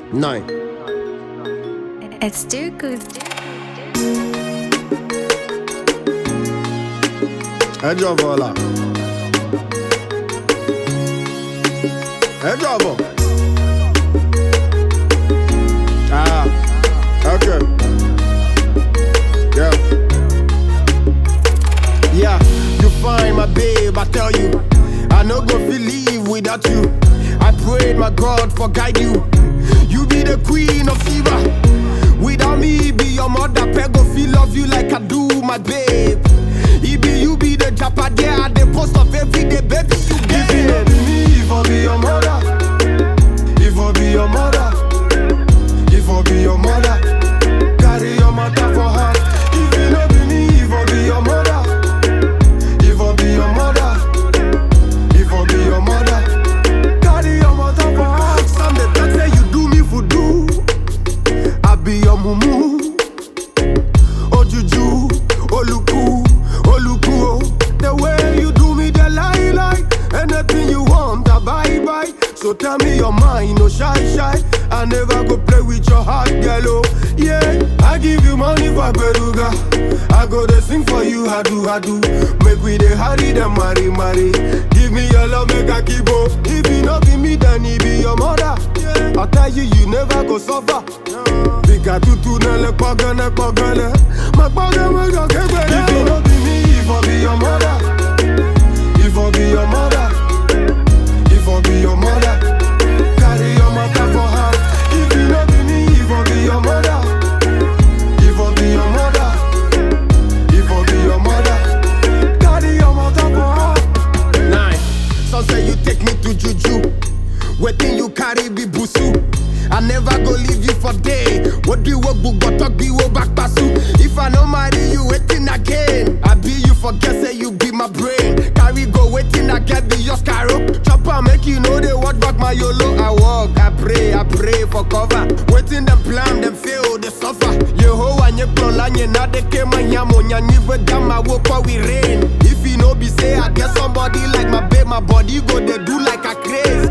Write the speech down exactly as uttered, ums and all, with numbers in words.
Nine. It's too good. Ẹ jọ̀bọ̀ là. Ẹ jọ̀bọ̀. Ah, okay. Yeah. Yeah, you find my babe, I tell you. I no go feel leave without you. I prayed my God for guide you. You be the queen of Sheba. Without me, be your mother. Pego feel love you like I do, my babe. It be you be the japa there at the post of every day, baby. You get If it be me, if I be your mother. If I be your mother. If I be your mother. Carry your mother for her. If it no be me, if I be your mother. If I be your mother. If I be your mother. Carry your mother for her. Some the talk say you do me for do. I be your mumu. Ojuju, Oluku, Oluku. Oh. The way you do me, the lie lie. Anything you want, I buy buy. So tell me your mind, no shy shy. I never go play with your heart, girl. Oh. Yeah, I give you money for Beruga. I go to sing for you, I do, I do. Make we the hurry, the marry, marry. Give me your love, make a keep up. If you not give me, then he be your mother. I tell you, you never go suffer. Bika tutu nele pagane pagane. My pagane make a keep it. If it no be me, if I be your mother. If I be your mother. If I be your mother. Carry your mother for her. If it no be me, if I be your mother. If I be your mother. If I be your mother. Carry your mother for her. Nine. Some say you take me to juju. Waiting you carry be busu. I never go leave you for day. What do you work book but talk be wo back pasu? If I no marry you, waiting again. I be you forget say you be my brain. Carry go waiting again be your scarrow. Chopper make you know they watch back my YOLO. I walk, I pray, I pray for cover. Waiting them plan, them fail, they suffer. Yehovah nye plan nye na de ke manyamo nya nive dama wo kwa we rain. If you know be say I get somebody like my babe, my body go they do like a craze.